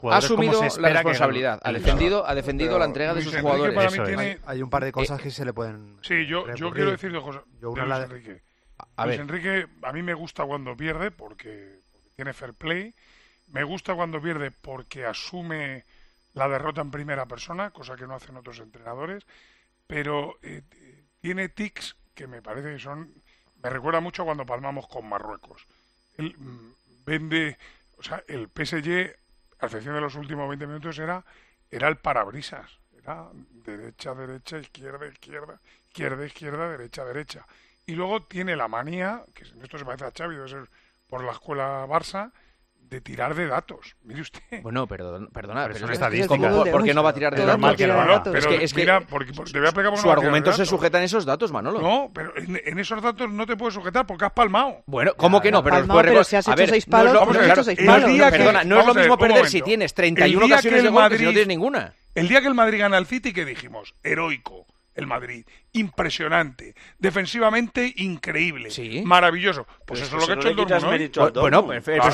Ha asumido la responsabilidad, ha defendido la entrega de sus jugadores. Para mí tiene... Hay un par de cosas que se le pueden... Sí, yo quiero decir dos cosas. Luis Enrique. Luis Enrique, a mí me gusta cuando pierde porque tiene fair play. Me gusta cuando pierde porque asume la derrota en primera persona, cosa que no hacen otros entrenadores. Pero tiene tics que me parece que son... Me recuerda mucho cuando palmamos con Marruecos. Él vende... O sea, el PSG, a excepción de los últimos 20 minutos, era el parabrisas. Era derecha, derecha, izquierda, izquierda, izquierda, izquierda, derecha, derecha. Y luego tiene la manía, que en esto se parece a Xavi, debe ser por la escuela Barça, de tirar de datos. Mire usted. Bueno, perdona, pero son estadísticas. ¿Por qué no va a tirar de datos? Pero es que, mira, porque te voy a explicar por su argumento se sujeta en esos datos, Manolo. No, pero en esos datos no te puedes sujetar porque has palmado. Bueno, ¿cómo que no? Pero si has hecho 6 palos, perdona, no es lo mismo perder si tienes 31 ocasiones de gol que si no tienes ninguna. El día que el Madrid gana al City, ¿qué dijimos? Heroico. El Madrid, impresionante, defensivamente increíble, maravilloso. Pues eso es lo que ha hecho el Dortmund. Bueno,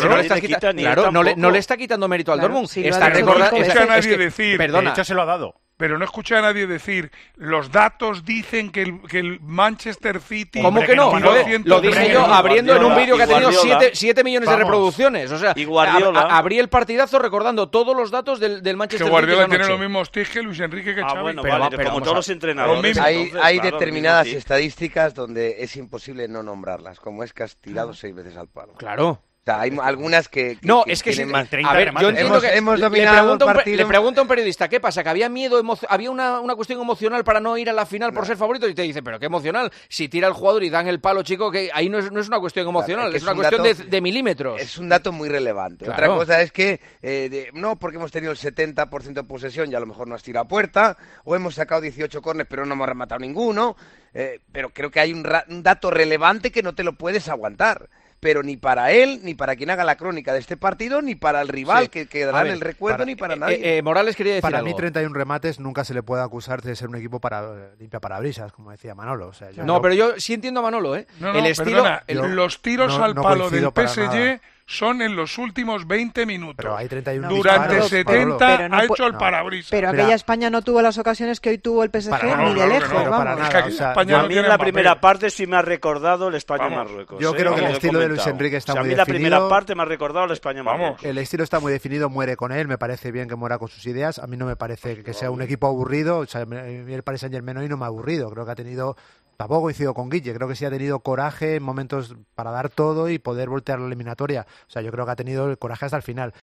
no le está quitando mérito al Dortmund. Está recordando. No escucha a nadie decir. Perdona. De hecho, se lo ha dado. Pero no escuché a nadie decir, los datos dicen que el Manchester City... ¿Cómo que no? Lo dije yo abriendo en un vídeo que ha tenido 7 millones de reproducciones. O sea, y Guardiola abrí el partidazo recordando todos los datos del Manchester City. Que Guardiola tiene los mismos tics que Luis Enrique que Xavi. Bueno, pero como todos los entrenadores. Hay determinadas estadísticas donde es imposible no nombrarlas, como es que has tirado 6 veces al palo. Claro. O sea, hay algunas que no, es que tienen más. A ver, yo entiendo que hemos dominado el partido. Le pregunto a un periodista, ¿qué pasa? Que había miedo, había una cuestión emocional para no ir a la final por ser favorito, y te dice, pero qué emocional, si tira el jugador y dan el palo, chico, que ahí no es una cuestión emocional, es una cuestión de milímetros. Es un dato muy relevante. Claro. Otra cosa es que, no, porque hemos tenido el 70% de posesión y a lo mejor no has tirado a puerta, o hemos sacado 18 córneres pero no hemos rematado ninguno, pero creo que hay un dato relevante que no te lo puedes aguantar. Pero ni para él, ni para quien haga la crónica de este partido, ni para el rival que quedará en el recuerdo, ni para nadie. Morales quería decir Para algo. mí 31 remates nunca se le puede acusar de ser un equipo limpia parabrisas, como decía Manolo. O sea, pero yo sí entiendo a Manolo, ¿eh? No, el estilo, perdona, los tiros al palo del PSG son en los últimos 20 minutos. Pero hay 31 Durante disparos, 70 ha hecho el parabrisas. Pero aquella España no tuvo las ocasiones que hoy tuvo el PSG ni de lejos, vamos. A mí en la primera parte sí me ha recordado el España-Marruecos. Yo creo que el estilo de Luis Enrique está muy definido. A mí la primera parte me ha parecido el España-Marruecos. El estilo está muy definido, muere con él, me parece bien que muera con sus ideas. A mí no me parece que sea un equipo aburrido. O sea, el Paris Saint-Germain hoy no me ha aburrido. Creo que ha tenido... Tampoco coincido con Guille, creo que sí ha tenido coraje en momentos para dar todo y poder voltear la eliminatoria. O sea, yo creo que ha tenido el coraje hasta el final.